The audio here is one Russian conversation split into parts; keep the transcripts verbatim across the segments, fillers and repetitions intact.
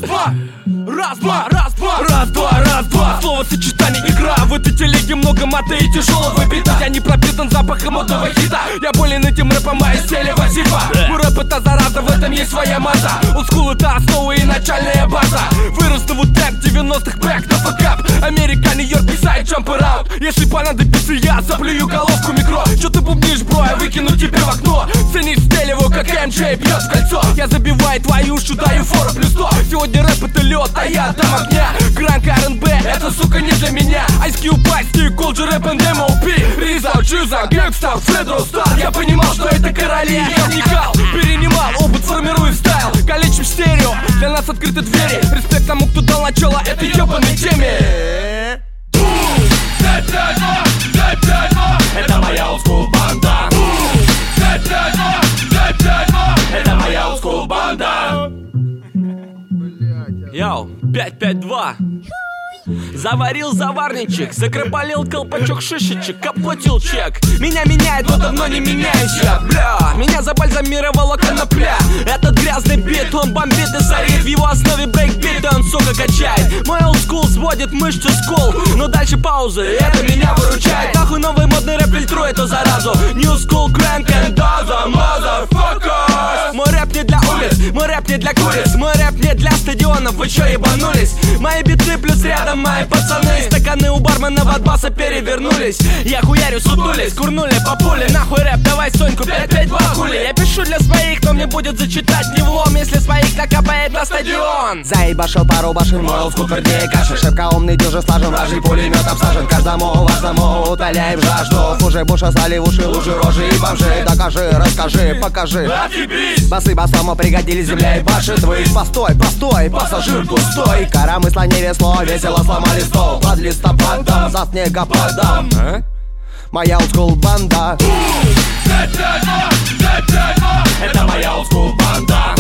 Раз-два, раз-два, раз-два, раз-два, раз-два. Словосочетание игра. В этой телеге много мата и тяжелого бита. Я не пропитан запахом модного хита. Я болен этим рэпом, моя стиля вазива. У рэп это зараза, в этом есть своя маза. Олдскул это основа и начальная база. Вырос на вот так девяностых бэк на факап. Америка, Нью-Йорк, писает jump around. Если понадобится, я заплюю головку микро. Чё ты бубнишь, бро, я выкину тебя в окно. Ценишь стиль его, как эм джей бьет в кольцо. Я забиваю твою уши, даю фору плюс сто. Сегодня рэп это лед, а я дам огня. Гранк ар энд би, это, сука, не для меня. Ice Cube, Ice Cube, Culture Rap and эм о пи. Риза, Джиза, Гэнгстар, Фредро Стар. Я понимал, что это короли, я вникал. Перенимал опыт, формирую стайл. Калечим стерео, для нас открыты двери. Респект тому, кто дал начало этой ёбаной теме. Это моя олдскул банда. Это моя олдскул банда. Йоу, пять пять два. Заварил заварничек, закропалил колпачок шишечек, оплатил чек. Меня меняет, но давно не меняюсь я. Бля, меня забальзамировала конопля. Этот грязный бит, он бомбит и сорит. В его основе брейкбит, и он, сука, качает. Мой олдскул сводит мышцы скул. Но дальше паузы, и это меня выручает. Нахуй новый модный рэп фильтрует эту заразу. New school crank and dozen motherfuckers. Мой рэп не для улиц, мой рэп не для куриц. Мой рэп не для стадионов, вы чё ебанулись? Мои биты плюс рядом мои пацаны. Стаканы у бармена от баса перевернулись. Я хуярю, сутулись, курнули по пуле. Нахуй рэп, давай Соньку, пять пять два хули. Я пишу для своих, но мне будет зачитать не влом, если своих накапает на стадион. Заебашил пару башен, мой олдскул твердее каши. Шепка умный, дюжи слажен, вражий пулемет обсажен. Каждому важному утоляем жажду. Хуже буша, сали в уши, лужи, рожи и бомжи. Докажи, расскажи, покажи. Басы басому пригодились, земля и баши. Твои постой, постой, пассажир пустой. Коромысло не весло, весело сломали стол. Под листопадом, за снегопадом. а? Моя олдскул банда. Это моя олдскул банда.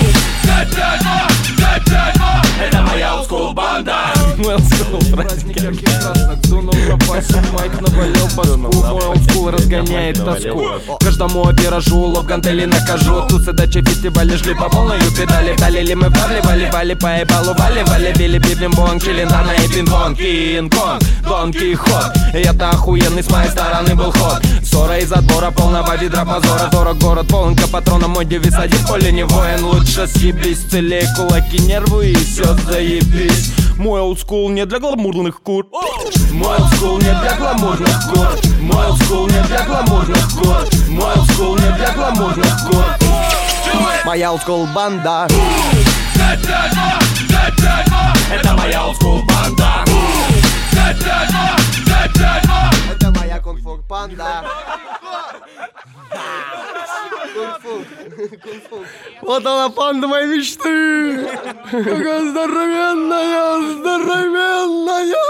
Это моя олдскул банда. Мой олдскул праздник. Дунул пропасил, майк навалил баску. Мой олдскул разгоняет тоску. Каждому операжу, лоб гантели накажу. Тут задача фестиваля, шли по полной педали. Вдалили мы вдали, вали, вали, поебалу, вали, вали. Били бибим бонг, челендана и пинг-понг. Кинг-конг, Дон Кихот. Это охуенный с моей стороны был ход. Ссора из отбора, полного ведра позора. Дорог город, полон патрона, мой девиз один. В поле не воин, лучше съебись. Целей кулаки, нервы и все заебись. Мой олдскул не для гламурных кур. Мой олдскул не для гламурных кур. Мой олдскул не для гламурных кур. Мой олдскул не для гламурных кур. Моя олдскул банда. Это моя олдскул банда. Это моя кунг-фу панда. Кунг-фу, кунг-фу. Вот она, панда моей мечты. Какая здоровенная, здоровенная.